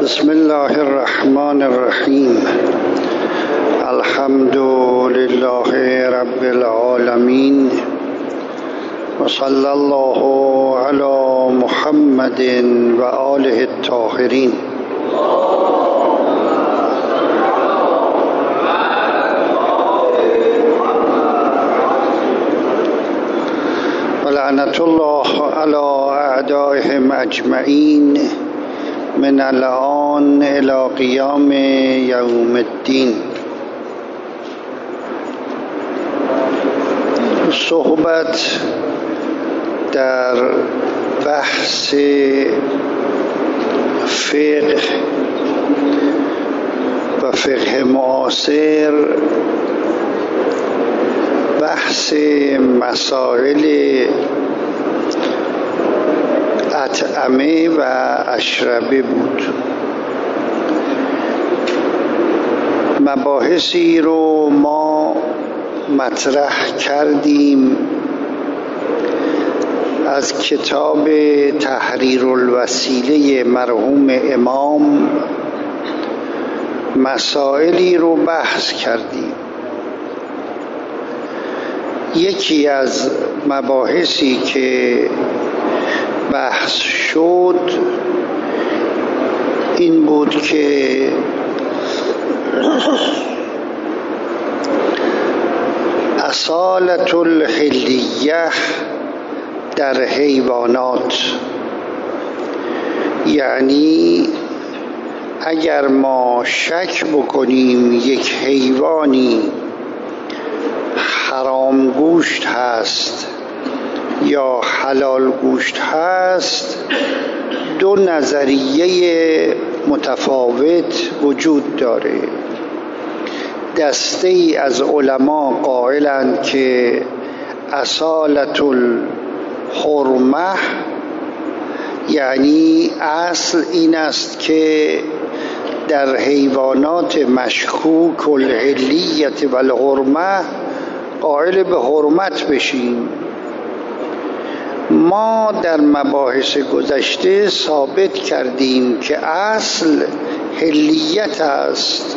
بسم الله الرحمن الرحیم. الحمد لله رب العالمین و صلی الله علی محمد و آله الطاهرین. و لعنت الله علی اعدائهم اجمعین من الآن الى قیام یوم الدین. صحبت در بحث فقه و فقه معاصر، بحث مسائل اطعمه و اشربه بود. مباحثی رو ما مطرح کردیم از کتاب تحریر الوسیله مرحوم امام، مسائلی رو بحث کردیم. یکی از مباحثی که بحث شد این بود که اصالة الحلیه در حیوانات، یعنی اگر ما شک بکنیم یک حیوانی حرام گوشت هست یا حلال گوشت هست، دو نظریه متفاوت وجود داره. دسته ای از علما قائلند که اصالة الحرمه، یعنی اصل این است که در حیوانات مشکوک الحلیت و الحرمه قائل به حرمت بشیم. ما در مباحث گذشته ثابت کردیم که اصل حلیت است.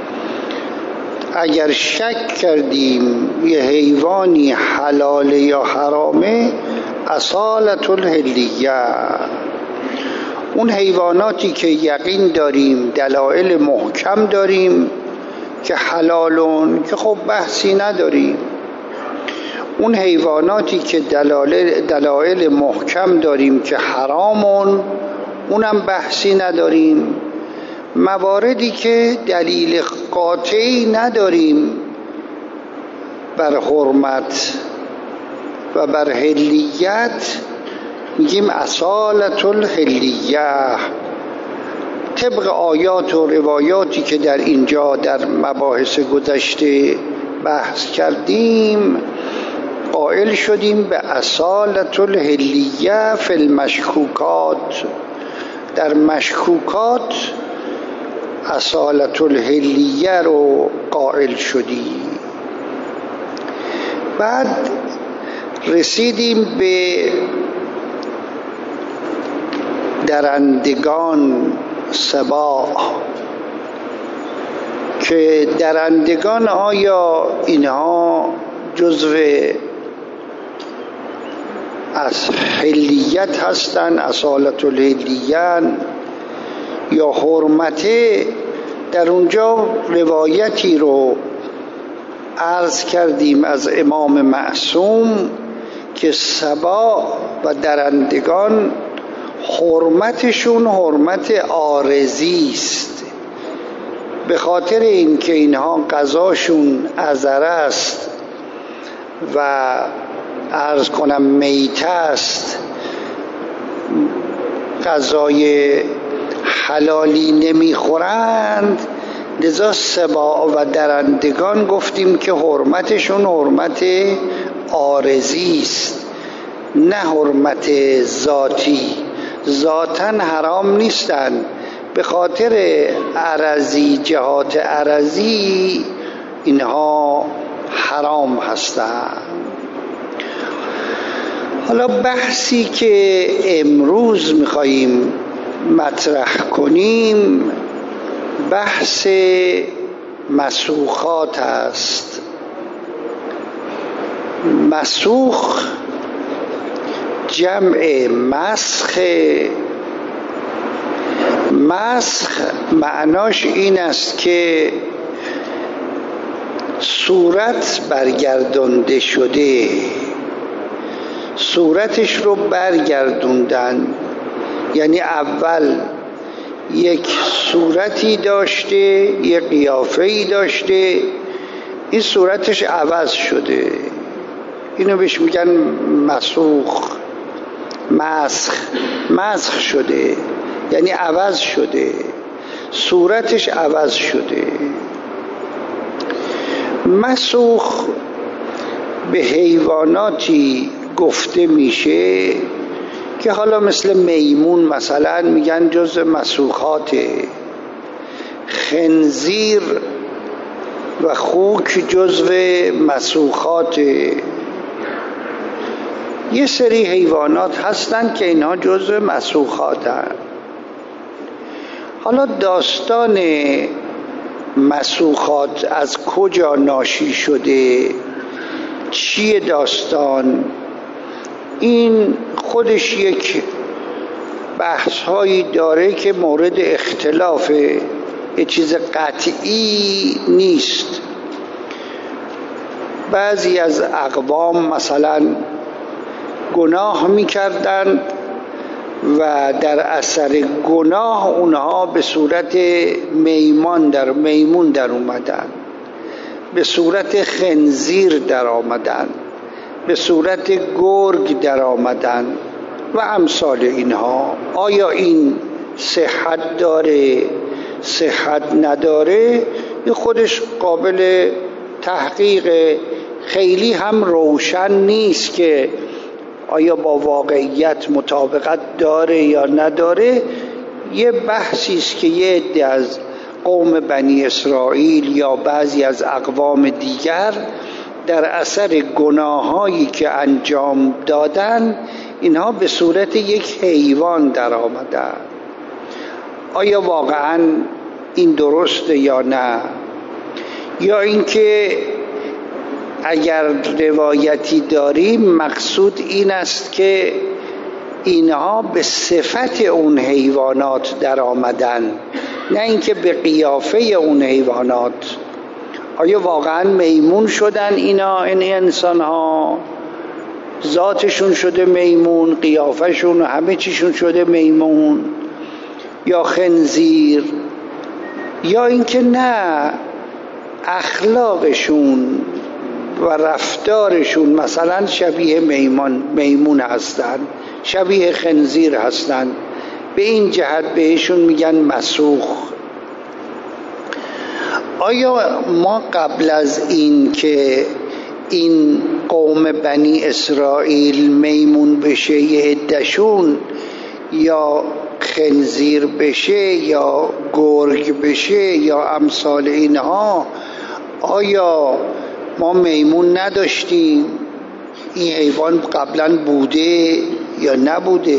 اگر شک کردیم یه حیوانی حلاله یا حرامه، اصالة الحلیه. اون حیواناتی که یقین داریم، دلایل محکم داریم که حلالون، که خب بحثی نداریم. اون حیواناتی که دلایل محکم داریم که حرامون، اونم بحثی نداریم. مواردی که دلیل قاطعی نداریم بر حرمت و بر حلیت، میگیم اصالة الحلیه. طبق آیات و روایاتی که در اینجا در مباحث گذشته بحث کردیم، قائل شدیم به اصالة الحلیه فی المشکوکات. در مشکوکات اصالة الحلیه رو قائل شدیم. بعد رسیدیم به درندگان سباع، که درندگان آیا اینها جزو از حلیت هستند، اصالة الحلیه یا حرمته؟ در اونجا روایتی رو عرض کردیم از امام معصوم که سباع و درندگان حرمتشون حرمت عارضی است، به خاطر اینکه اینها غذاشون عذره است و عرض کنم میته است، غذای حلالی نمیخورند. لذا سباع و درندگان گفتیم که حرمتشون حرمت عارضی است، نه حرمت ذاتی. ذاتاً حرام نیستند، به خاطر عرضی، جهات عرضی اینها حرام هستند. حالا بحثی که امروز میخواییم مطرح کنیم بحث مسوخات است. مسوخ جمع مسخ. مسخ معناش این است که صورت برگردانده شده، صورتش رو برگردوندن، یعنی اول یک صورتی داشته، یک قیافه‌ای داشته، این صورتش عوض شده، اینو بهش میگن مسوخ. مسخ شده یعنی عوض شده، صورتش عوض شده. مسوخ به حیواناتی گفته میشه که حالا مثل میمون مثلا میگن جز مسوخاته، خنزیر و خوک جزو مسوخاته. یه سری حیوانات هستن که اینها جزو مسوخاتن. حالا داستان مسوخات از کجا ناشی شده، چیه داستان؟ این خودش یک بحث هایی داره که مورد اختلافه، یه چیز قطعی نیست. بعضی از اقوام مثلا گناه میکردند و در اثر گناه اونها به صورت میمون در اومدن، به صورت خنزیر در آمدن، به صورت گرگ در آمدن و امثال اینها. آیا این صحت داره، صحت نداره؟ این خودش قابل تحقیق، خیلی هم روشن نیست که آیا با واقعیت مطابقت داره یا نداره. یه بحثی است که یه عده از قوم بنی اسرائیل یا بعضی از اقوام دیگر در اثر گناهایی که انجام دادن اینها به صورت یک حیوان در آمدن. آیا واقعا این درسته یا نه؟ یا اینکه اگر روایتی داریم مقصود این است که اینها به صفت اون حیوانات در آمدن، نه اینکه به قیافه اون حیوانات. آیا واقعا میمون شدن اینا، این انسان ها ذاتشون شده میمون، قیافهشون همه چیشون شده میمون یا خنزیر؟ یا اینکه نه، اخلاقشون و رفتارشون مثلا شبیه میمون هستن، شبیه خنزیر هستن، به این جهت بهشون میگن مسوخ. آیا ما قبل از این که این قوم بنی اسرائیل میمون بشه یه عده‌شون یا خنزیر بشه یا گرگ بشه یا امثال اینها، آیا ما میمون نداشتیم؟ این حیوان قبلا بوده یا نبوده؟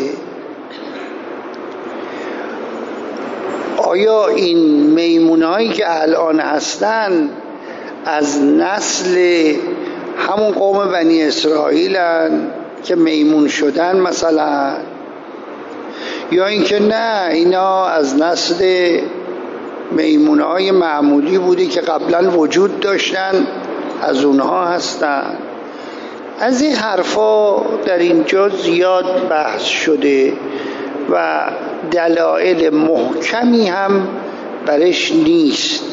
آیا این میمونایی که الان هستن از نسل همون قوم بنی اسرائیل هستن که میمون شدن مثلا؟ یا اینکه نه، اینا از نسل میمونهای معمولی بوده که قبلا وجود داشتن، از اونها هستن؟ از این حرفا در اینجا زیاد بحث شده و دلایل محکمی هم برش نیست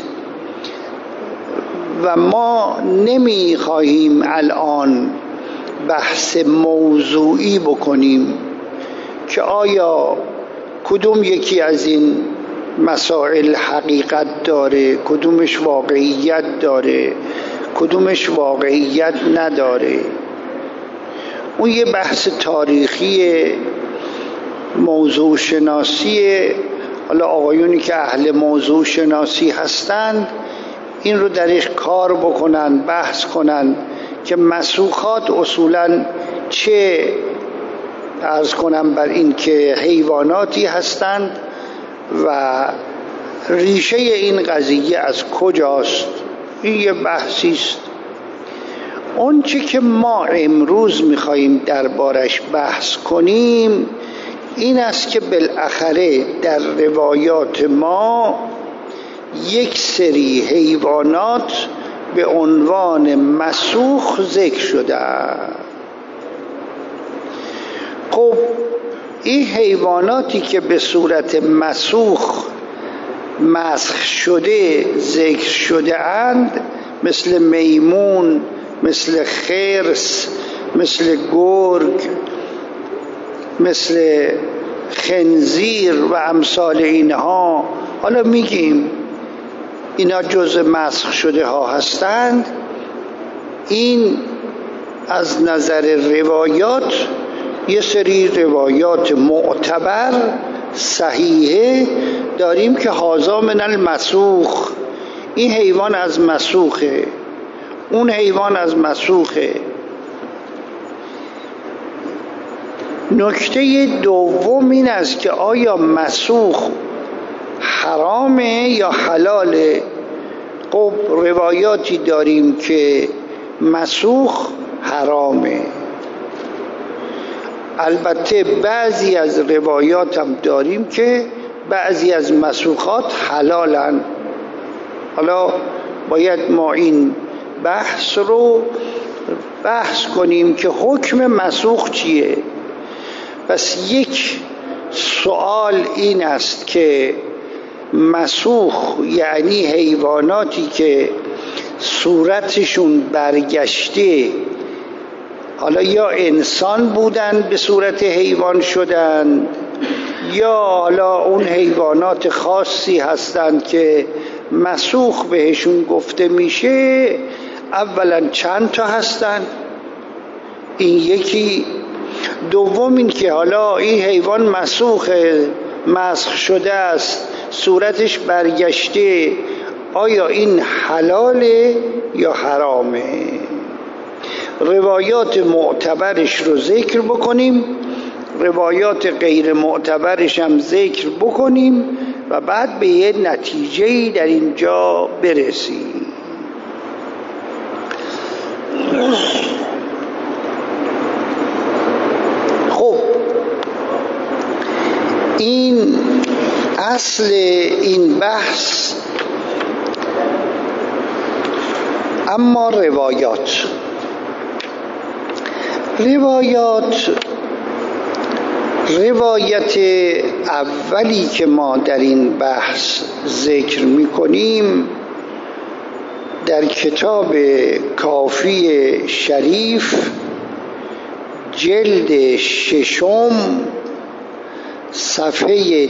و ما نمی خواهیم الان بحث موضوعی بکنیم که آیا کدوم یکی از این مسائل حقیقت داره، کدومش واقعیت داره، کدومش واقعیت نداره. اون یه بحث تاریخی، موضوع شناسی. حالا آقایونی که اهل موضوع شناسی هستند این رو درش کار بکنن، بحث کنن که مسوخات اصولاً چه، عرض کنم بر این که حیواناتی هستند و ریشه این قضیه از کجاست؟ این یه بحثی است. اون چی که ما امروز میخواییم دربارش بحث کنیم این است که بالاخره در روایات ما یک سری حیوانات به عنوان مسوخ ذکر شده. خب این حیواناتی که به صورت مسخ شده ذکر شده اند، مثل میمون، مثل خرس، مثل گرگ، مثل خنزیر و امثال اینها، حالا میگیم اینا جزء مسخ شده ها هستند. این از نظر روایات یه سری روایات معتبر صحیحه داریم که هذا من المسوخ، این حیوان از مسوخه، اون حیوان از مسوخه. نکته دوم این است که آیا مسوخ حرامه یا حلاله؟ خب روایاتی داریم که مسوخ حرامه. البته بعضی از روایات هم داریم که بعضی از مسوخات حلالن. حالا باید ما این بحث رو بحث کنیم که حکم مسوخ چیه. پس یک سوال این است که مسوخ یعنی حیواناتی که صورتشون برگشته، حالا یا انسان بودن به صورت حیوان شدن، یا حالا اون حیوانات خاصی هستند که مسوخ بهشون گفته میشه. اولا چند تا هستن؟ این یکی. دوم این که حالا این حیوان مسخ شده است، صورتش برگشته، آیا این حلاله یا حرامه؟ روایات معتبرش رو ذکر بکنیم، روایات غیر معتبرش هم ذکر بکنیم و بعد به یه نتیجه‌ای در اینجا برسیم. خب این اصل این بحث. اما روایت اولی که ما در این بحث ذکر می‌کنیم در کتاب کافی شریف جلد 6 صفحه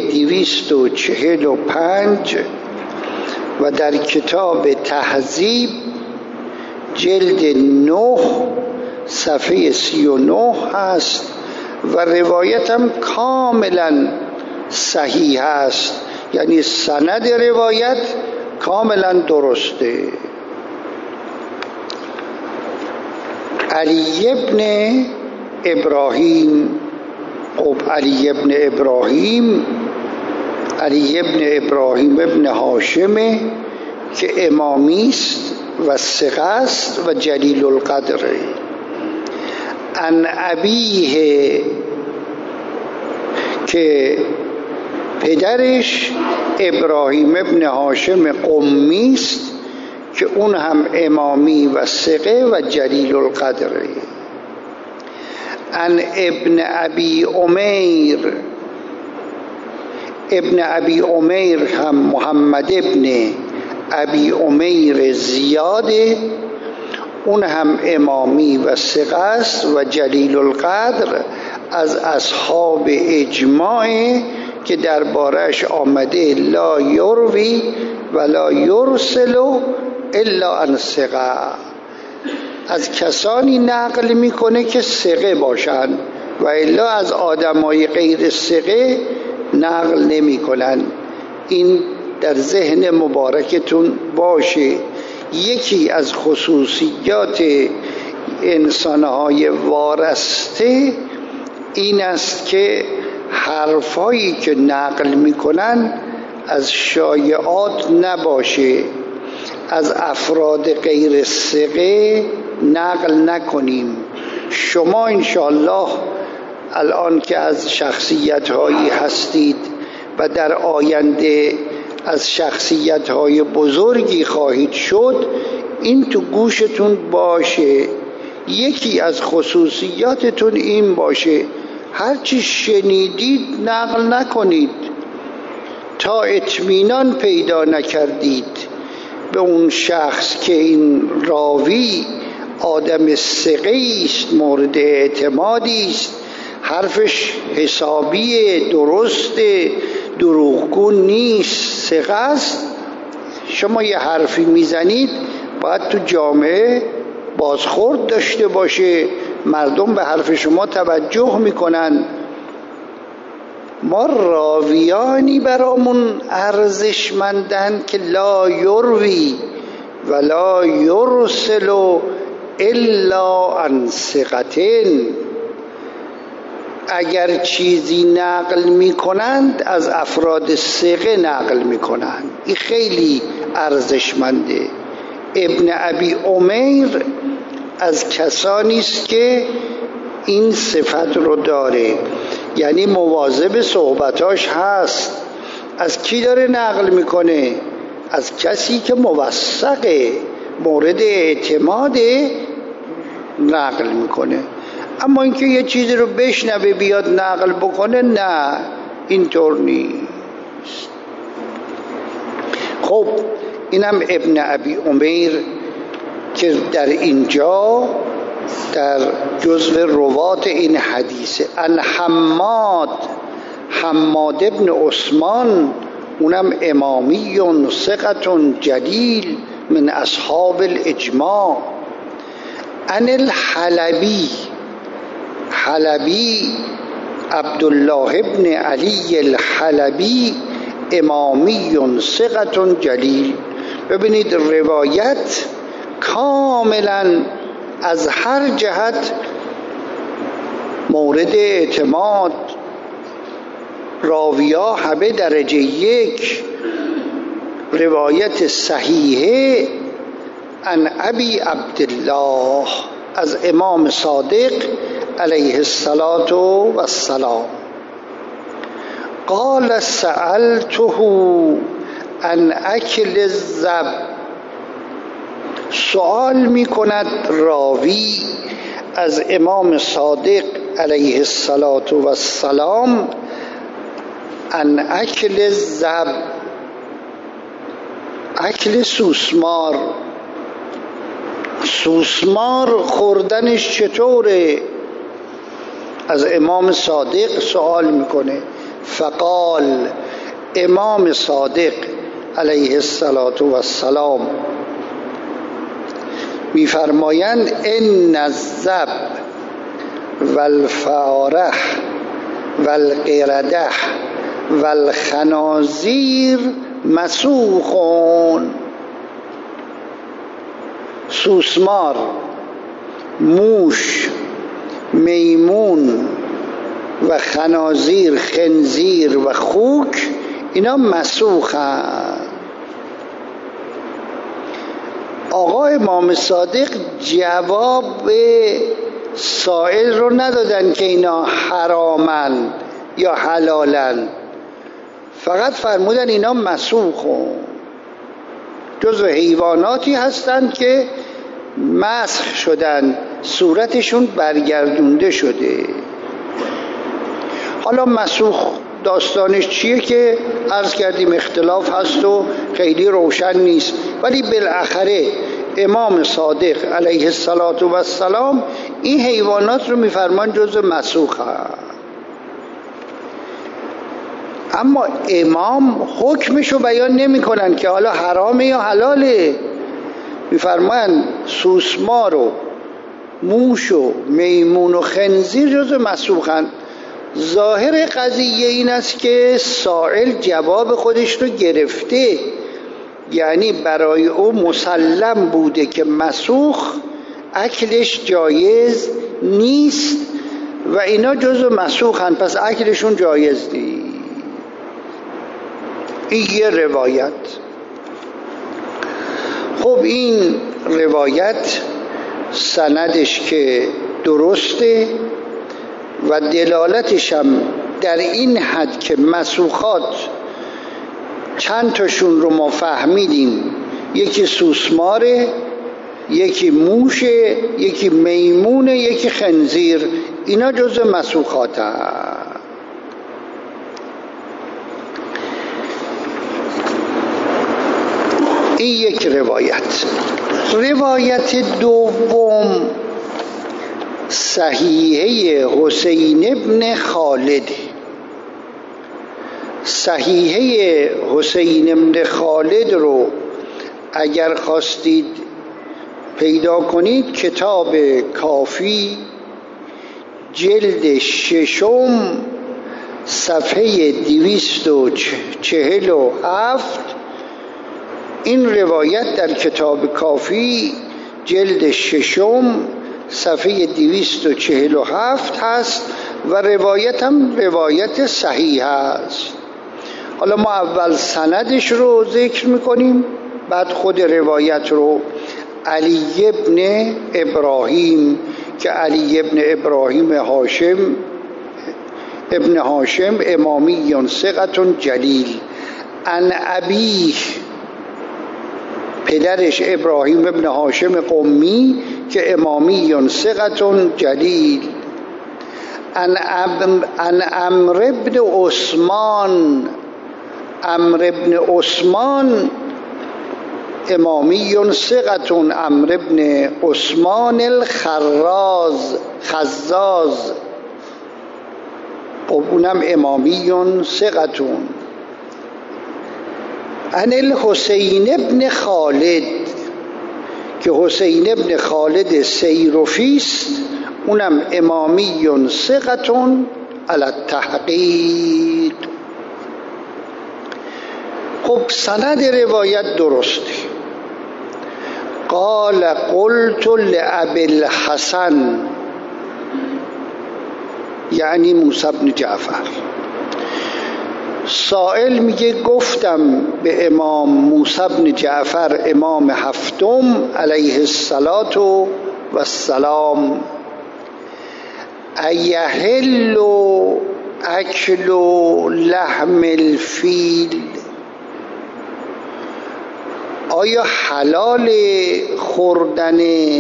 245 و در کتاب تهذیب جلد 9 صفحه 39 هست و روایت هم کاملا صحیح است، یعنی سند روایت کاملا درسته. علی ابن ابراهیم ابن هاشمه که امامی است و ثقه است و جلیل القدره. عن ابیه که پدرش ابراهیم ابن هاشم قمی است که اون هم امامی و ثقه و جلیل القدره. عن ابن ابی عمیر هم محمد ابن ابی عمیر زیاده، اون هم امامی و ثقه است و جلیل القدر، از اصحاب اجماع که دربارش آمده لا یروی ولا یرسل الا عن ثقه، از کسانی نقل میکنه که ثقه باشند و الا از آدمای غیر ثقه نقل نمیکنن. این در ذهن مبارکتون باشه. یکی از خصوصیات انسانهای وارسته این است که حرفایی که نقل میکنن از شایعات نباشه، از افراد غیر ثقه نقل نکنیم. شما انشاءالله الان که از شخصیت‌هایی هستید و در آینده از شخصیت‌های بزرگی خواهید شد، این تو گوشتون باشه. یکی از خصوصیاتتون این باشه هرچی شنیدید نقل نکنید تا اطمینان پیدا نکردید به اون شخص که این راوی آدم ثقه‌ای است، مورد اعتمادی است، حرفش حسابیه، درسته، دروغگو نیست، ثقه است. شما یه حرفی میزنید باید تو جامعه بازخورد داشته باشه، مردم به حرف شما توجه میکنن. ما راویانی برامون ارزشمندن که لا یروی ولا یرسل الا عن ثقة. اگر چیزی نقل میکنند از افراد ثقه نقل میکنند. این خیلی ارزشمنده. ابن ابی عمیر از کسانی است که این صفت رو داره، یعنی مواظب صحبتاش هست. از کی داره نقل میکنه؟ از کسی که موثقه، مورد اعتماده نقل میکنه. اما اینکه یه چیزی رو بشنوه بیاد نقل بکنه، نه، اینطور نیست. خب اینم ابن ابی عمیر که در اینجا در جزو روات این حدیثه. ان حماد ابن عثمان، اونم امامی ثقة جلیل من اصحاب الاجماع. ان الحلبی عبدالله ابن علی الحلبی امامی ثقة جلیل. ببینید روایت کاملا از هر جهت مورد اعتماد، راویا همه درجه یک، روایت صحیحه. عن ابی عبدالله، از امام صادق علیه الصلاة والسلام. قال سألته عن اکل الذب. سوال می کند راوی از امام صادق علیه الصلاة والسلام عن اکل الذب، اکل سوسمار. سوسمار خوردنش چطوره؟ از امام صادق سوال میکنه. فقال، امام صادق علیه الصلاة والسلام میفرمایند ان الذب والفاره والقرده والخنازیر مسوخون. سوسمار، موش، میمون و خنازیر، خنزیر و خوک، اینا مسوخن. آقا امام صادق جواب سائل رو ندادن که اینا حرامن یا حلالن، فقط فرمودن اینا مسوخن، جزو حیواناتی هستند که مسخ شدن، صورتشون برگردونده شده. حالا مسوخ داستانش چیه که عرض کردیم اختلاف هست و خیلی روشن نیست، ولی بالاخره امام صادق علیه السلام این حیوانات رو میفرمان جزو مسوخ هست. اما امام حکمشو بیان نمی کنن که حالا حرامه یا حلاله. میفرمان سوسمار و موش و میمون و خنزیر جزو مسوخن. ظاهر قضیه این است که سائل جواب خودش رو گرفته، یعنی برای او مسلم بوده که مسوخ اکلش جایز نیست و اینا جزو مسوخن، پس اکلشون جایز نیست. این یه روایت. خب این روایت سندش که درسته و دلالتش هم در این حد که مسوخات چند تاشون رو ما فهمیدیم، یکی سوسماره، یکی موشه، یکی میمونه، یکی خنزیر، اینا جزء مسوخات هست. این یک روایت. روایت دوم صحیحه حسین ابن خالد. صحیحه حسین ابن خالد رو اگر خواستید پیدا کنید، کتاب کافی جلد 6 صفحه 247. این روایت در کتاب کافی جلد 6 صفحه 247 هست و روایت هم روایت صحیح هست. حالا ما اول سندش رو ذکر میکنیم، بعد خود روایت رو. علی ابن ابراهیم که علی ابن ابراهیم ابن هاشم امامی ثقة جلیل، عن ابیه پدرش ابراهیم ابن هاشم قمی که امامی ثقة جلیل، عن عمرو ابن عثمان، عمرو ابن عثمان امامی ثقة، عمرو ابن عثمان خزاز اونم امامی ثقة، عن الحسین ابن خالد که حسین ابن خالد سیرفی است، اونم امامی ثقة علی التحقیق. خب سند روایت درسته. قال قلت لأبي الحسن یعنی موسی بن جعفر، سائل میگه گفتم به امام موسی بن جعفر امام هفتم علیه الصلاة و السلام، ایحل اکل لحم الفیل، آیا حلال خوردن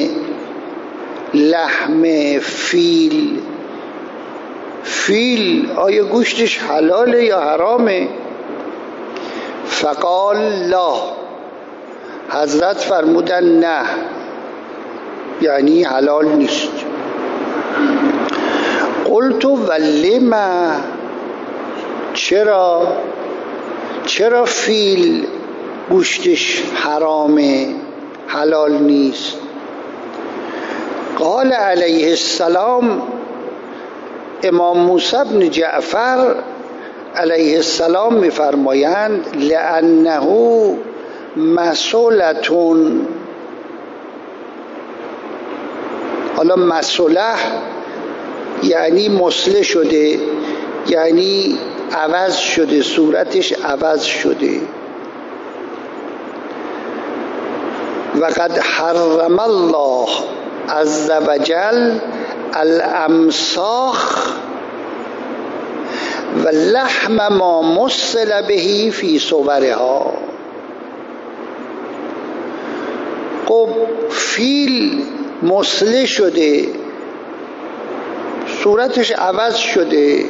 لحم فیل؟ فیل آیا گوشتش حلاله یا حرامه؟ فقال لا، حضرت فرمودن نه، یعنی حلال نیست. قلت ولما، چرا فیل گوشتش حرامه، حلال نیست؟ قال علیه السلام، امام موسی بن جعفر علیه السلام میفرمایند لأنه مسولتون. حالا مسوله یعنی مسله شده، یعنی عوض شده، صورتش عوض شده. و قد حرم الله عز وجل الامساخ و لحم ما مسل بهی فی صورها. خب فیل مسله شده، صورتش عوض شده.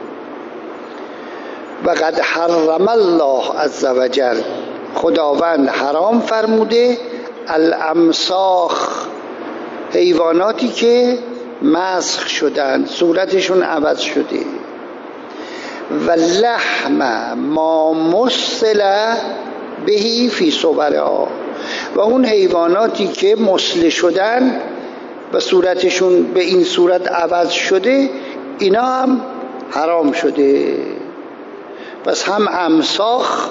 و قد حرم الله عز وجل، خداوند حرام فرموده، الامساخ، حیواناتی که مسخ شدن، صورتشون عوض شده. و لحم ما مسل بهی فی صورها، و اون حیواناتی که مسله شدن و صورتشون به این صورت عوض شده، اینا هم حرام شده. پس هم امساخ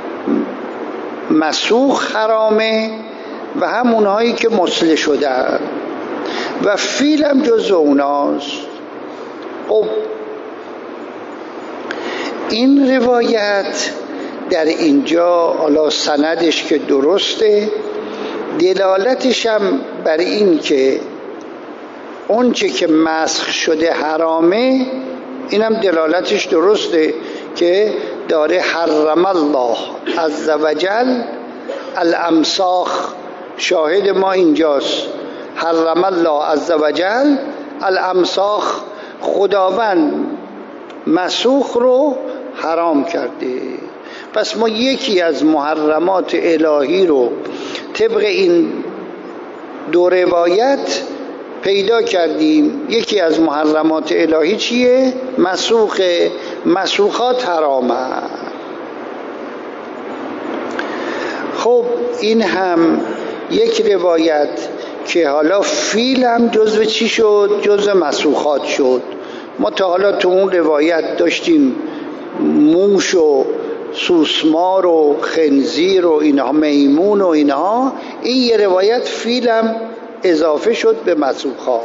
مسوخ حرامه و هم اونهایی که مسله شدن، و فیل هم جزو اوناست. خب این روایت در اینجا حالا سندش که درسته، دلالتش هم بر این که اون چه که مسخ شده حرامه، اینم دلالتش درسته که داره حرم الله عزوجل الامساخ. شاهد ما اینجاست، حرم الله عزوجل الامساخ، خداوند مسوخ رو حرام کرده. پس ما یکی از محرمات الهی رو طبق این دو روایت پیدا کردیم. یکی از محرمات الهی چیه؟ مسوخ. مسوخات حرامه. خب این هم یک روایت که حالا فیل هم جزو چی شد؟ جزو مسوخات شد. ما تا حالا تو اون روایت داشتیم موش و سوسمار و خنزیر و اینها، میمون و اینها. این یه روایت فیل هم اضافه شد به مسوخات.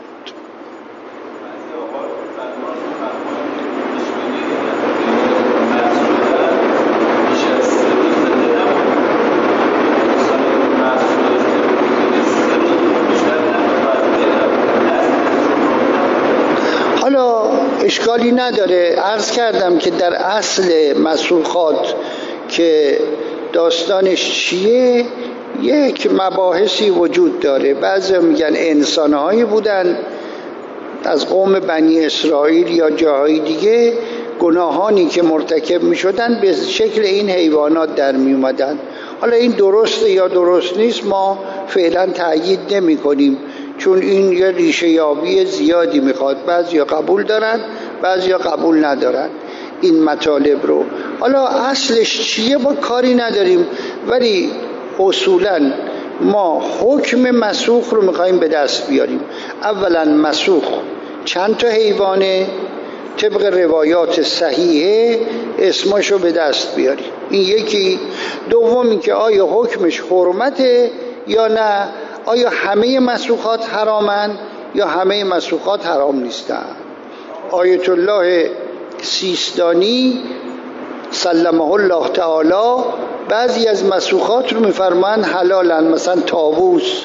حالا اشکالی نداره. عرض کردم که در اصل مسوخات که داستانش چیه، یک مباحثی وجود داره. بعضی میگن انسانهایی بودن از قوم بنی اسرائیل یا جاهای دیگه، گناهانی که مرتکب میشدن به شکل این حیوانات در میومدن. حالا این درسته یا درست نیست ما فعلا تأیید نمی کنیم، چون این یه ریشه یابی زیادی میخواد. بعضیا قبول دارن، بعضیا قبول ندارن این مطالب رو. حالا اصلش چیه با کاری نداریم، ولی اصولا ما حکم مسوخ رو میخواییم به دست بیاریم. اولا مسوخ چند تا حیوانه، طبق روایات صحیحه اسمشو به دست بیاریم. این یکی. دومی که آیا حکمش حرمته یا نه، آیا همه مسوخات حرامن یا همه مسوخات حرام نیستن. آیت الله سیستانی سلمه الله تعالی بعضی از مسوخات رو میفرمان حلالن، مثلا طاووس،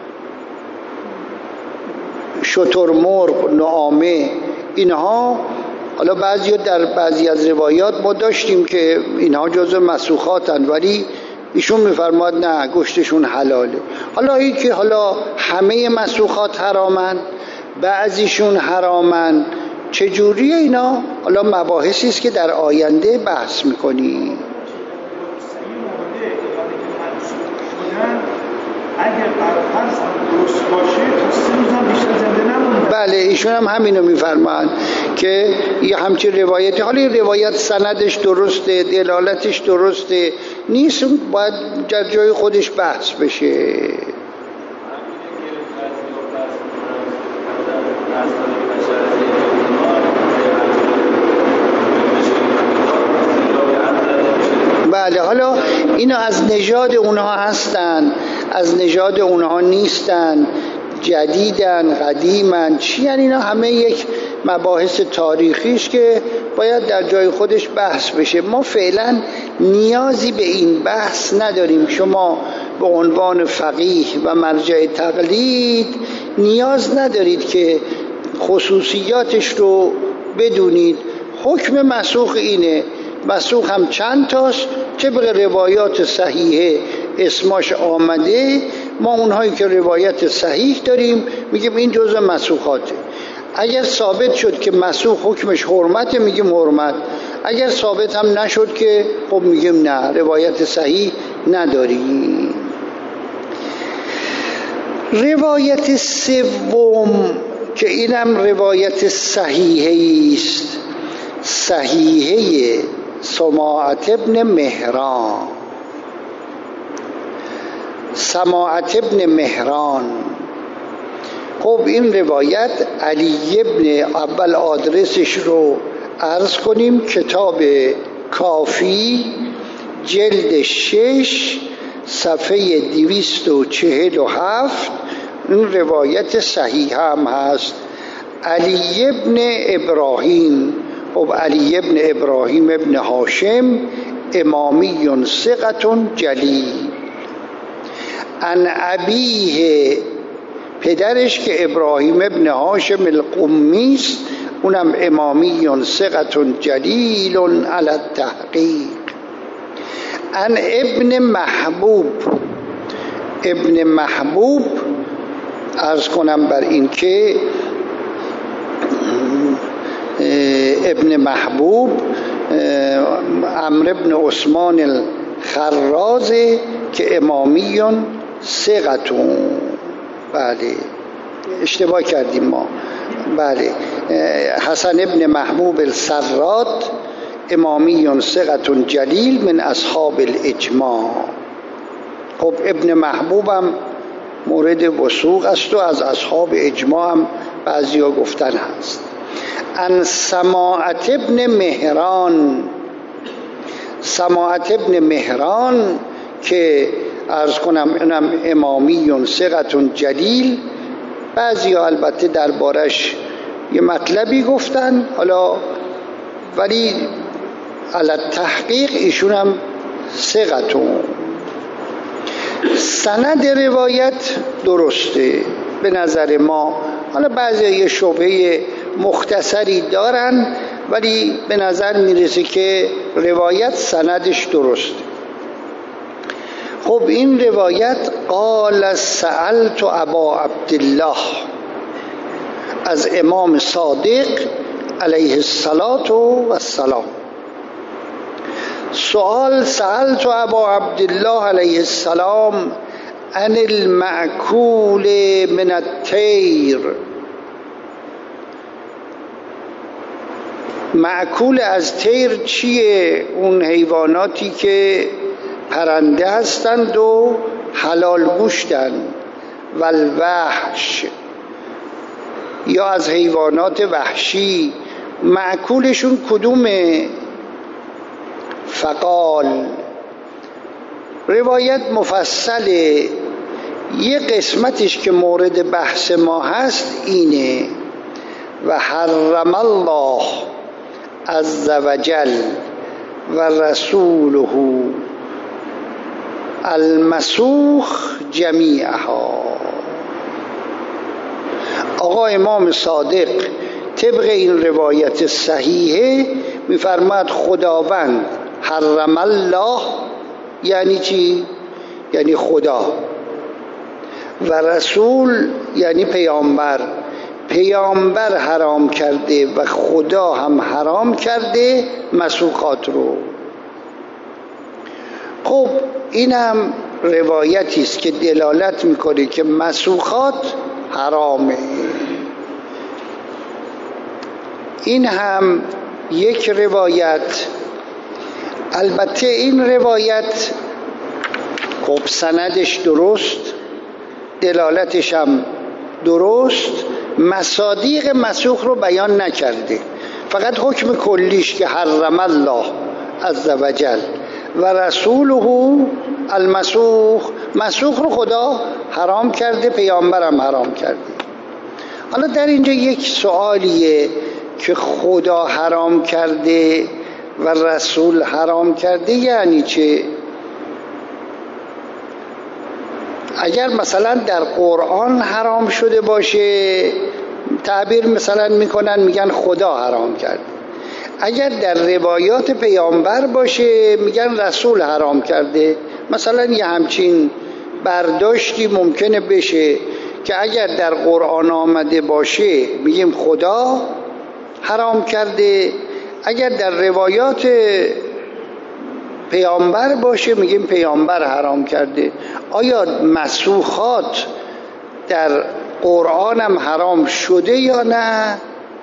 شترمرغ، نعامه، اینها. حالا در بعضی از روایات ما داشتیم که اینها جزو مسوخاتن، ولی ایشون میفرماد نه، گوشتشون حلاله. حالا این که حالا همه مسوخات حرامن، بعضیشون حرامن، چجوریه اینا؟ حالا مباحثی است که در آینده بحث میکنیم. اگر فرض درست باشه تا 3 روز هم بیشتر زنده نمونده. بله ایشون هم همینو میفرمان که یه همچین روایتی، حالا این روایت سندش درسته، دلالتش درسته نیست، باید در جای خودش بحث بشه. بله حالا اینا از نژاد اونها هستن، از نژاد اونها نیستن، جدیدن، قدیمن، چی یعنی اینا همه یک مباحث تاریخیش که باید در جای خودش بحث بشه. ما فعلا نیازی به این بحث نداریم. شما به عنوان فقیه و مرجع تقلید نیاز ندارید که خصوصیاتش رو بدونید. حکم مسوخ اینه. مسوخ هم چند تاست، طبق روایات صحیحه اسماش آمده. ما اونهایی که روایت صحیح داریم میگیم این جزء مسوخاته. اگر ثابت شد که مسوخ حکمش حرمته میگیم حرمت، اگر ثابت هم نشد که خب میگیم نه، روایت صحیح نداریم. روایت سوم که اینم روایت صحیحه است، صحیحه سماعت ابن مهران. سماعت ابن مهران، خب این روایت علی ابن، اول آدرسش رو عرض کنیم، کتاب کافی جلد 6 صفحه 247. این روایت صحیح هم هست. علی ابن ابراهیم، خب علی ابن ابراهیم ابن هاشم امامی ثقة جلیل. عن ابیه، پدرش که ابراهیم ابن هاشم القمی است، اونم امامی ثقة جلیل علی التحقیق. عن ابن محبوب، ابن محبوب عرض کنم بر این که ابن محبوب عمرو بن عثمان الخراز که امامیون ثقتون. بله اشتباه کردیم ما. بله حسن ابن محبوب السراد امامیون ثقتون جلیل من اصحاب الاجماع. خب ابن محبوبم مورد وثوق است و از اصحاب اجماع هم بعضیا گفتن هست. ان سماعت ابن مهران، سماعت ابن مهران که عرض کنم اینم امامیون ثقتون جلیل. بعضیا البته دربارش یه مطلبی گفتن، حالا ولی علی تحقیق ایشون هم ثقتون. سند روایت درسته به نظر ما. حالا بعضی یه شبهه مختصری دارن ولی به نظر میرسه که روایت سندش درسته. خب این روایت قال سألت ابا عبدالله، از امام صادق علیه السلام. سؤال سألت ابا عبدالله علیه السلام عن المأکول من الطیر. مأکول از طیر چیه؟ اون حیواناتی که پرنده هستند و حلال گوشتند. والوحش، یا از حیوانات وحشی مأکولشون کدومه؟ فقال، روایت مفصله، یه قسمتش که مورد بحث ما هست اینه: و حرم الله عز وجل و رسوله المسوخ جمیعها. آقا امام صادق طبق این روایت صحیحه میفرماد خداوند، حرم الله یعنی چی؟ یعنی خدا، و رسول یعنی پیامبر. پیامبر حرام کرده و خدا هم حرام کرده مسوخات رو. خب این هم روایتی است که دلالت میکنه که مسوخات حرامه. این هم یک روایت. البته این روایت خب سندش درست، دلالتش هم درست، مصادیق مسوخ رو بیان نکرده، فقط حکم کلیش که حرم الله عز وجل و رسوله المسوخ، مسوخ رو خدا حرام کرده، پیامبرم حرام کرده. حالا در اینجا یک سوالیه که خدا حرام کرده و رسول حرام کرده یعنی چه؟ اگر مثلا در قرآن حرام شده باشه تعبیر مثلا میکنن میگن خدا حرام کرده، اگر در روایات پیامبر باشه میگن رسول حرام کرده. مثلا یه همچین برداشتی ممکنه بشه که اگر در قرآن آمده باشه میگیم خدا حرام کرده، اگر در روایات پیامبر باشه میگیم پیامبر حرام کرده. آیا مسوخات در قرآن هم حرام شده یا نه؟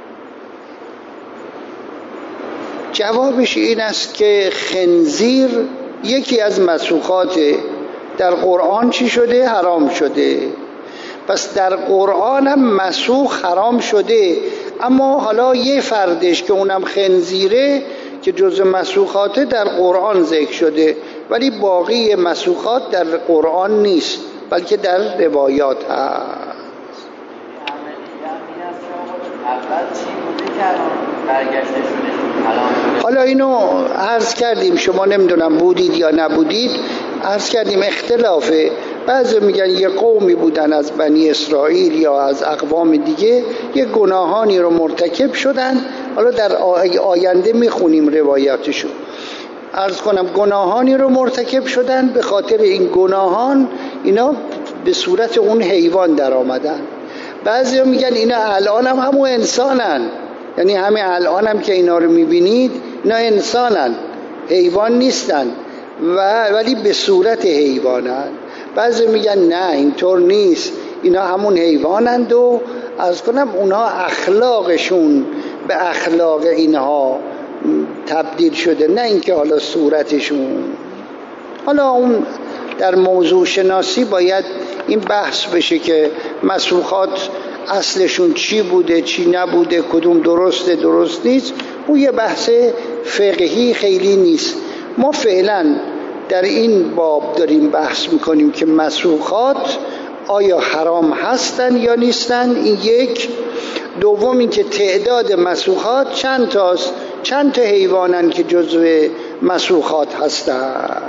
جوابش این است که خنزیر یکی از مسوخات در قرآن چی شده؟ حرام شده. پس در قرآن هم مسوخ حرام شده، اما حالا یه فردش که اونم خنزیره که جز مسوخاته در قرآن ذکر شده، ولی باقی مسوخات در قرآن نیست بلکه در روایات هست. اول چی بوده که برگشته شده حالا اینو عرض کردیم، شما نمیدونم بودید یا نبودید، عرض کردیم اختلافه. بعضی میگن یه قومی بودن از بنی اسرائیل یا از اقوام دیگه یه گناهانی رو مرتکب شدن. حالا در آینده میخونیم روایاتشو. عرض کنم گناهانی رو مرتکب شدن، به خاطر این گناهان اینا به صورت اون حیوان در آمدن. بعضی میگن اینا الان هم همون انسانن، یعنی همه الان هم که اینا رو میبینید اینا انسانن، حیوان نیستن ولی به صورت حیوانن. بعضی میگن نه اینطور نیست، اینا همون حیوانند و عرض کنم اونها اخلاقشون به اخلاق اینها تبدیل شده، نه اینکه حالا صورتشون. حالا اون در موضوع شناسی باید این بحث بشه که مسوخات اصلشون چی بوده چی نبوده، کدوم درسته درست نیست. اون یه بحث فقهی خیلی نیست. ما فعلا در این باب داریم بحث میکنیم که مسوخات آیا حرام هستن یا نیستن، این یک. دوم این که تعداد مسوخات چند تاست، چند تا حیوانن که جزو مسوخات هستن.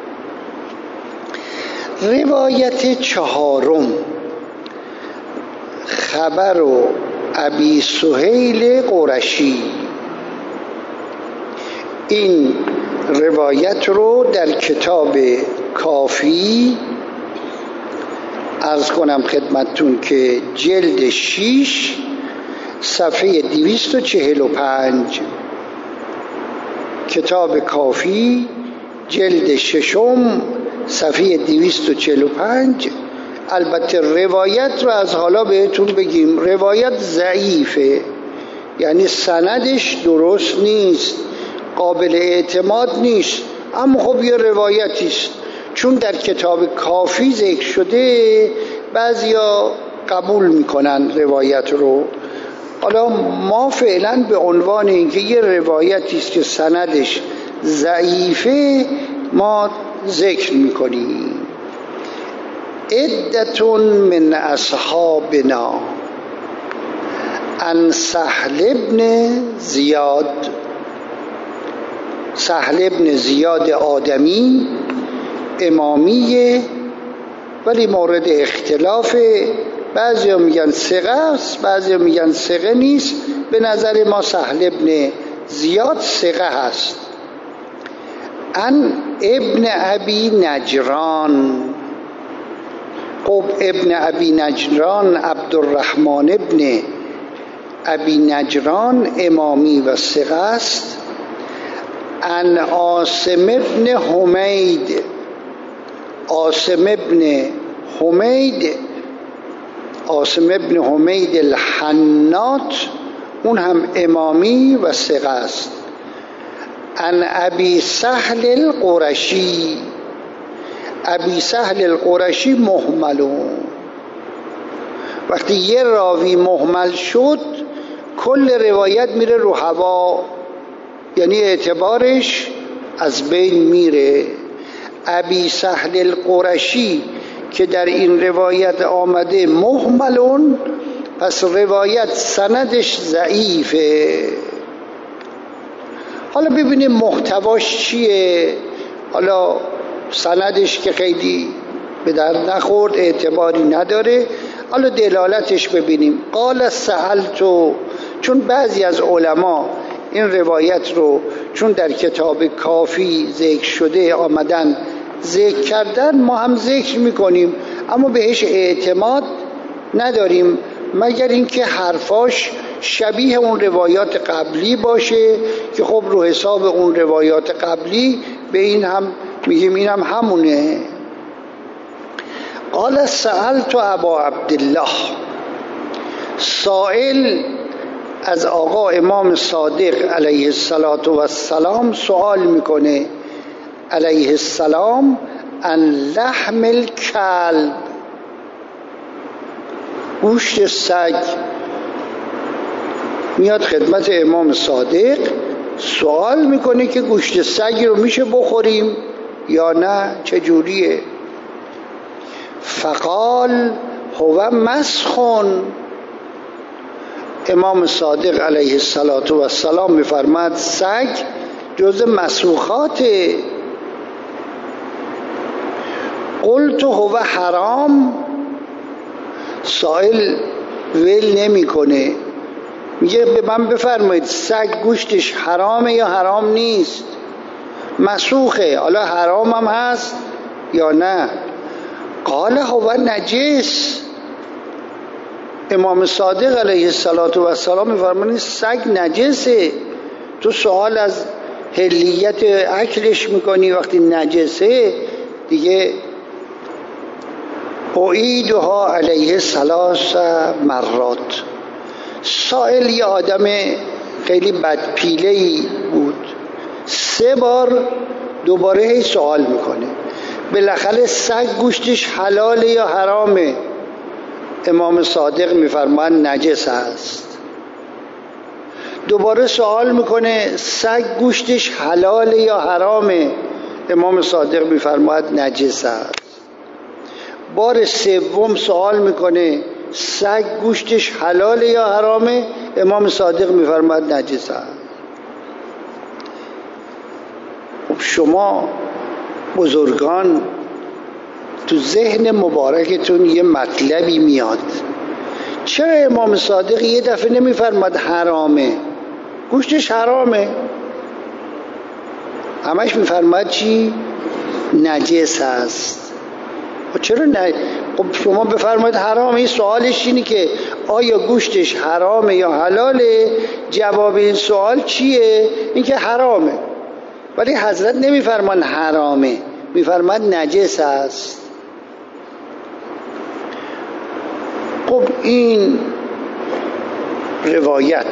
روایت چهارم، خبر ابی سهیل قرشی. این روایت رو در کتاب کافی عرض کنم خدمتتون که جلد 6 صفحه 245، کتاب کافی جلد 6 صفحه 245. البته روایت رو از حالا بهتون بگیم روایت ضعیفه، یعنی سندش درست نیست، قابل اعتماد نیست، اما خب یه روایتیست. چون در کتاب کافی ذکر شده بعضیا قبول میکنن روایت رو. حالا ما فعلا به عنوان اینکه یه روایتیست که سندش ضعیفه ما ذکر میکنیم. عدتون من اصحابنا عن سهل بن زیاد. سهل بن زیاد آدمی امامیه ولی مورد اختلاف، بعضی میگن ثقه است، بعضی میگن ثقه نیست. به نظر ما سهل بن زیاد ثقه هست. عن ابن ابی نجران. خب ابن ابی نجران عبدالرحمن ابن ابی نجران امامی و ثقه است. عن عاصم ابن حمید. عاصم ابن حمید الحنات اون هم امامی و ثقه است. عن ابی سهل القرشی. ابی سهل القرشی مهملون. وقتی یه راوی مهمل شد کل روایت میره رو هوا، یعنی اعتبارش از بین میره. ابی سهل القرشی که در این روایت آمده مهملون، پس روایت سندش ضعیفه. حالا ببینیم محتواش چیه. حالا سندش که خیلی به درد نخورد، اعتباری نداره. حالا دلالتش ببینیم. قال سألتو، چون بعضی از علما این روایت رو چون در کتاب کافی ذکر شده آمدن ذکر کردن، ما هم ذکر میکنیم اما بهش اعتماد نداریم مگر اینکه حرفاش شبیه اون روایات قبلی باشه که خب رو حساب اون روایات قبلی به این هم میگیم این هم همونه. قال سألت ابا عبدالله. سائل از آقا امام صادق علیه السلام سوال میکنه علیه السلام عن لحم الکلب، گوشت سگ. میاد خدمت امام صادق سوال میکنه که گوشت سگ رو میشه بخوریم یا نه، چجوریه؟ فقال هو مسخون. امام صادق علیه السلام میفرماد سگ جز مسوخات. قلت هو حرام، سائل ول نمیکنه، میگه به من بفرمایید سگ گوشتش حرامه یا حرام نیست؟ مسوخه، حالا حرام هم هست یا نه؟ قال هو نجس. امام صادق علیه السلام میفرمایند سگ نجسه. تو سوال از حلیت اکلش میکنی، وقتی نجسه دیگه. اعیدها علیه 3 مرات. سائل یه آدم خیلی بدپیله‌ای بود، 3 بار دوباره سوال میکنه. بالاخره سگ گوشتش حلاله یا حرامه؟ امام صادق میفرمایند نجس است. دوباره سوال میکنه سگ گوشتش حلاله یا حرامه؟ امام صادق میفرماید نجس است. بار 3 سوال میکنه سگ گوشتش حلاله یا حرامه؟ امام صادق میفرماید نجس است. شما بزرگان تو ذهن مبارکتون یه مطلبی میاد، چرا امام صادق یه دفعه نمیفرماد حرامه، گوشتش حرامه، همش میفرماد چی؟ نجس است. چرا خب شما بفرمایید حرامه. این سوالش اینه که آیا گوشتش حرامه یا حلاله؟ جواب این سوال چیه؟ این که حرامه. ولی حضرت نمیفرمان حرامه، میفرماد نجس است. خب این روایت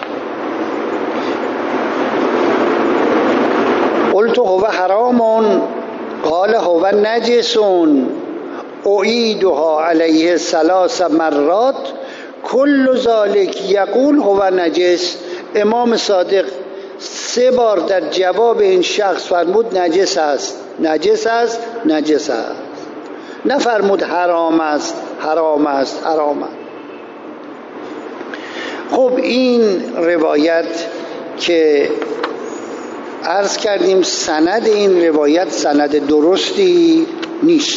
قلت هو حرام قال هو نجس اعیدها علیه 3 مرات کل ذلک یقول هو نجس. امام صادق 3 بار در جواب این شخص فرمود نجس است، نجس است، نجس است. نفرمود حرام است، حرام است، حرام است. خب این روایت که عرض کردیم سند این روایت سند درستی نیست.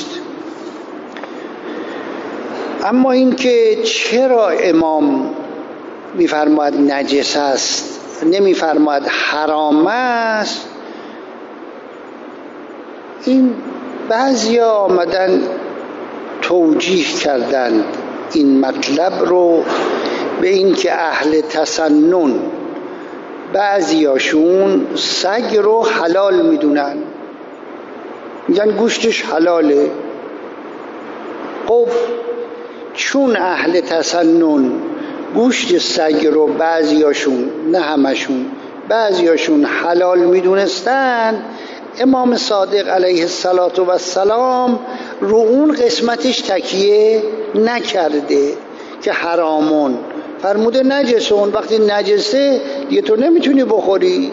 اما این که چرا امام میفرماید نجس است نمیفرماید حرام است، این بعضیا آمدن توجیه کردن این مطلب رو به این که اهل تسنن بعضیاشون سگ رو حلال میدونن، میگن گوشتش حلاله. خب چون اهل تسنن گوشت سگ رو بعضیاشون، نه همشون، بعضیاشون حلال میدونستن، امام صادق علیه السلام رو اون قسمتش تکیه نکرده که حرامون، فرموده نجسون. وقتی نجسه دیگه تو نمیتونی بخوری.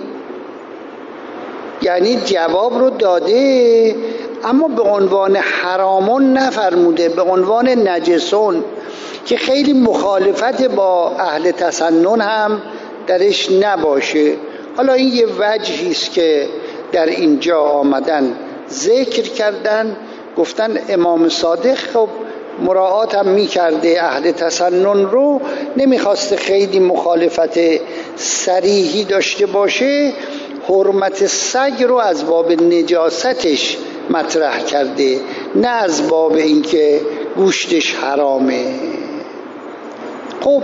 یعنی جواب رو داده اما به عنوان حرامون نفرموده، به عنوان نجسون، که خیلی مخالفت با اهل تسنن هم درش نباشه. حالا این یه وجهی است که در اینجا آمدن ذکر کردن، گفتن امام صادق خب مراعات هم میکرده اهل تسنن رو، نمیخواسته خیلی مخالفت صریحی داشته باشه، حرمت سگ رو از باب نجاستش مطرح کرده، نه از باب اینکه گوشتش حرامه. خب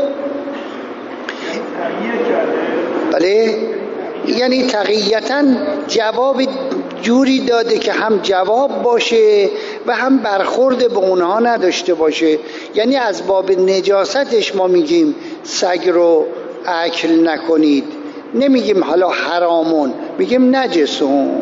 بله، یعنی تقییتاً جواب جوری داده که هم جواب باشه و هم برخورد به اونها نداشته باشه. یعنی از باب نجاستش ما میگیم سگ رو اکل نکنید، نمیگیم حالا حرامون، میگیم نجسون.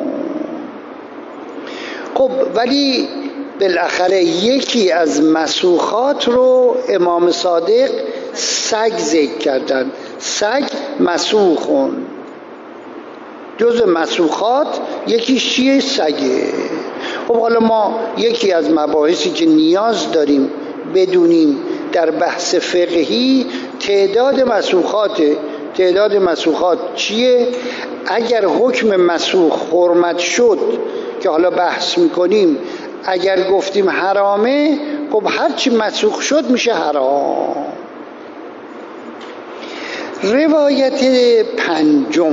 خب ولی بالاخره یکی از مسوخات رو امام صادق سگ ذکر کردن. سگ مسوخون، جز مسوخات یکیش چیه؟ سگه. خب حالا ما یکی از مباحثی که نیاز داریم بدونیم در بحث فقهی تعداد مسوخاته. تعداد مسوخات چیه؟ اگر حکم مسوخ حرمت شد که حالا بحث میکنیم، اگر گفتیم حرامه، خب هرچی مسوخ شد میشه حرام. روایت پنجم،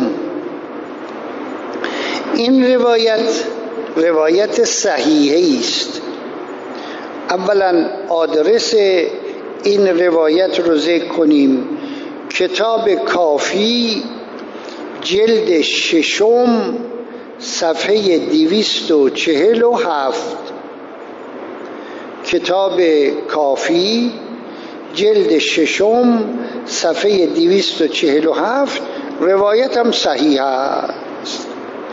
این روایت صحیحه است. اولا آدرس این روایت رو ذکر کنیم. کتاب کافی جلد 6 صفحه 247. کتاب کافی جلد 6 صفحه 247. روایت هم صحیح است.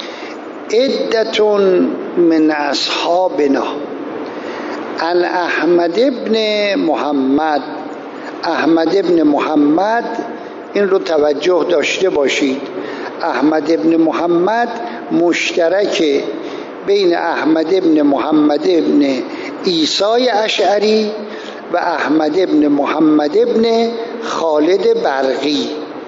عدتون من اصحابنا عن احمد ابن محمد. احمد ابن محمد، این رو توجه داشته باشید، احمد ابن محمد مشترک بین احمد ابن محمد ابن عیسی اشعری و احمد ابن محمد ابن خالد برقی.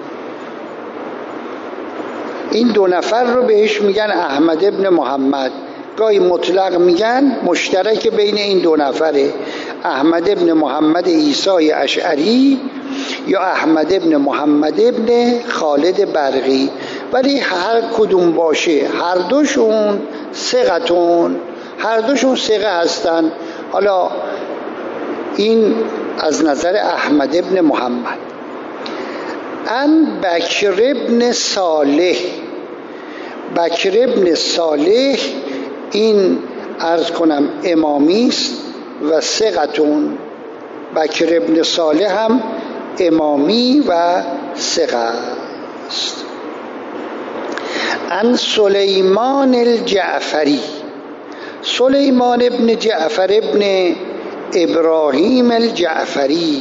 این دو نفر رو بهش میگن احمد ابن محمد. گاهی مطلق میگن مشترک بین این دو نفره، احمد ابن محمد عیسی اشعری یا احمد ابن محمد ابن خالد برقی. ولی هر کدوم باشه هر دوشون ثقتون، هر دوشون ثقه هستن. حالا این از نظر احمد ابن محمد. ان بکر ابن صالح. بکر ابن صالح این عرض کنم امامی است و ثقتون. بکر ابن صالح هم امامی و ثقه است. ان سلیمان الجعفری. سلیمان ابن جعفر ابن ابراهیم الجعفری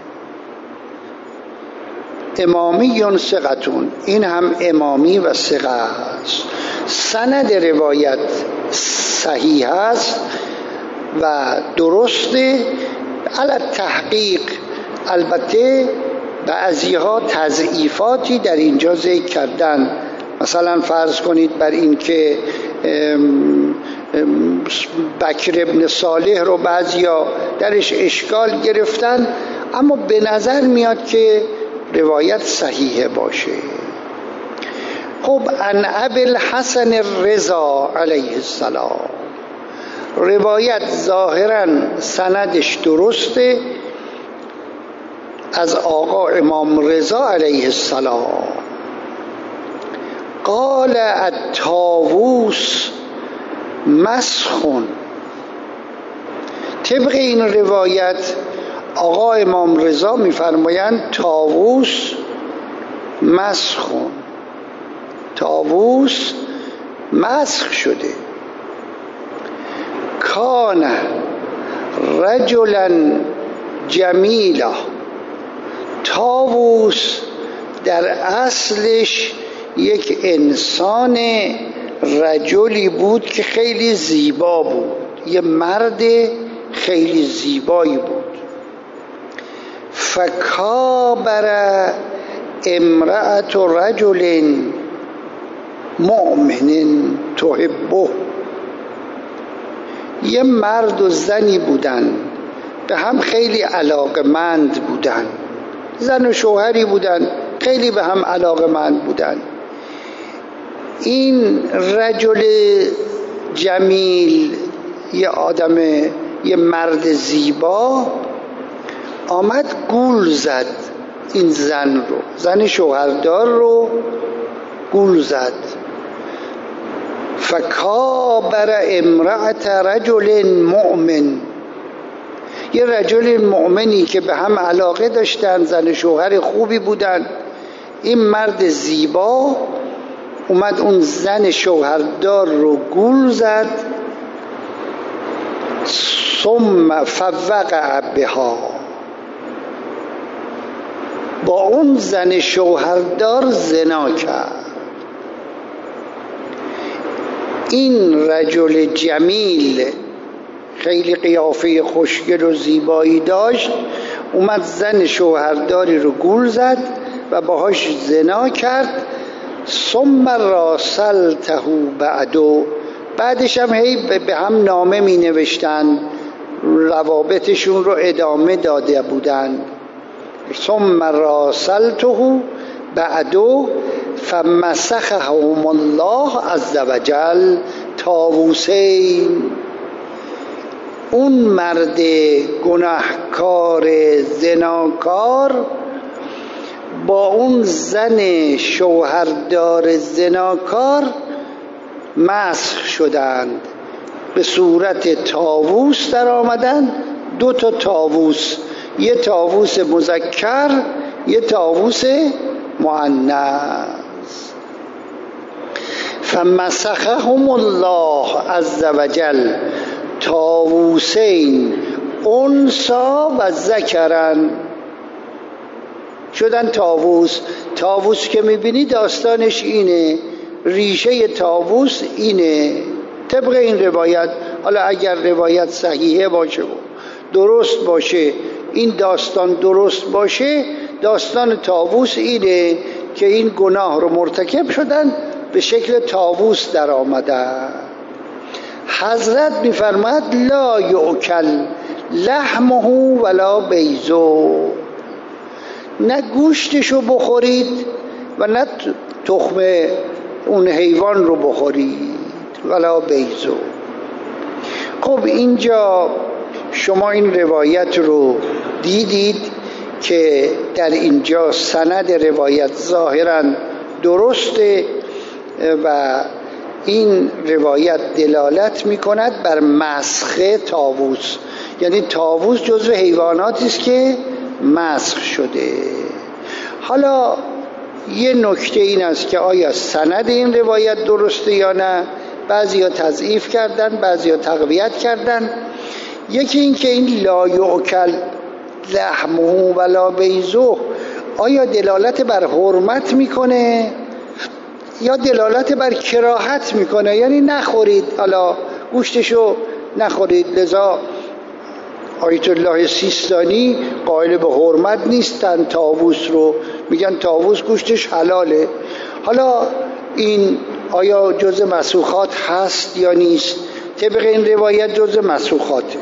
امامی ثقتون، این هم امامی و ثقه است. سند روایت صحیح است و درسته. علی تحقیق البته بعضیها تضعیفاتی در اینجا ذکر کردن. مثلا فرض کنید بر این که بکر ابن صالح رو بعضیا درش اشکال گرفتن، اما به نظر میاد که روایت صحیحه باشه. خب عن ابی الحسن الرضا علیه السلام، روایت ظاهرا سندش درسته از آقا امام رضا علیه السلام. قال الطاووس مسخون. طبق این روایت آقا امام رضا میفرمایند طاووس مسخون، طاووس مسخ شده. کان رجلا جمیلا. طاووس در اصلش یک انسان رجلی بود که خیلی زیبا بود، یه مرد خیلی زیبایی بود. فکابر امرأت رجل مؤمن تحبه. یه مرد و زنی بودن، به هم خیلی علاقمند بودن، زن و شوهری بودن، خیلی به هم علاقمند بودن. این رجل جمیل، یه آدم، یه مرد زیبا آمد گول زد این زن رو، زن شوهردار رو گول زد. فکابر امرأت رجل مؤمن. یه رجل مؤمنی که به هم علاقه داشتن، زن شوهر خوبی بودن، این مرد زیبا اومد اون زن شوهردار رو گول زد. ثم فوقع بها. با اون زن شوهردار زنا کرد. این رجل جمیل خیلی قیافه خوشگل و زیبایی داشت، اومد زن شوهرداری رو گول زد و باهاش زنا کرد. ثم راسلته بعدو، بعدش هم هی به هم نامه می نوشتن، روابطشون رو ادامه داده بودن. ثم راسلته بعدو فمسخهم الله عز وجل طاووسین. اون مرد گناهکار زناکار با اون زن شوهردار زناکار مسخ شدند، به صورت طاووس در آمدن. 2 تا طاووس، یه طاووس مذکر یه طاووس مؤنث. فمسخهم الله عز وجل طاووسین انثا و ذکرن، شدن طاووس. طاووس که میبینی داستانش اینه، ریشه طاووس اینه طبق این روایت. حالا اگر روایت صحیحه باشه و درست باشه، این داستان درست باشه، داستان طاووس اینه که این گناه رو مرتکب شدن، به شکل طاووس در آمدن. حضرت میفرماد لا یؤکل لحمه ولا بیضه، نه گوشتشو بخورید و نه تخم اون حیوان رو بخورید، ولا بیضه. خب اینجا شما این روایت رو دیدید که در اینجا سند روایت ظاهراً درسته و این روایت دلالت می‌کند بر مسخ طاووس، یعنی طاووس جزو حیواناتی است که مسخ شده. حالا یه نکته این است که آیا سند این روایت درسته یا نه؟ بعضیا تضعیف کردن، بعضیا تقویت کردن. یکی این که این لا یؤکل لحمه ولا بیضه آیا دلالت بر حرمت میکنه یا دلالت بر کراهت میکنه، یعنی نخورید، حالا گوشتشو نخورید. لذا آیت الله سیستانی قائل به حرمت نیستن، طاووس رو میگن طاووس گوشتش حلاله. حالا این آیا جز مسوخات هست یا نیست؟ طبق این روایت جز مسوخاته.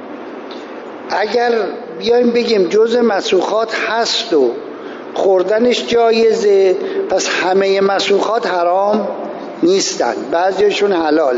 اگر بیایم بگیم جز مسوخات هست و خوردنش جایزه، پس همه مسوخات حرام نیستن، بعضیشون حلالن.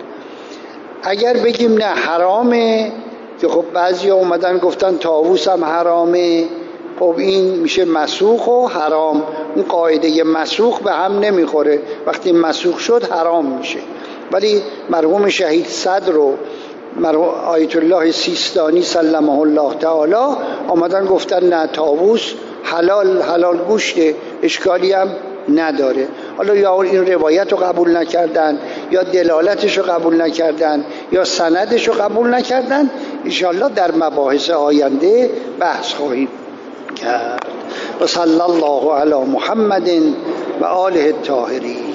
اگر بگیم نه حرامه، که خب بعضی اومدن گفتن طاووس هم حرامه، خب این میشه مسوخ و حرام. اون قاعده مسوخ به هم نمیخوره، وقتی مسوخ شد حرام میشه. ولی مرحوم شهید صدر و آیت الله سیستانی سلمه الله تعالی آمدن گفتن نه طاووس حلال گوشته، اشکالی هم نداره. حالا یا این روایت رو قبول نکردن یا دلالتش رو قبول نکردن یا سندش رو قبول نکردن، انشاءالله در مباحث آینده بحث خواهیم کرد. و صلی الله علی محمد و آله الطاهرین.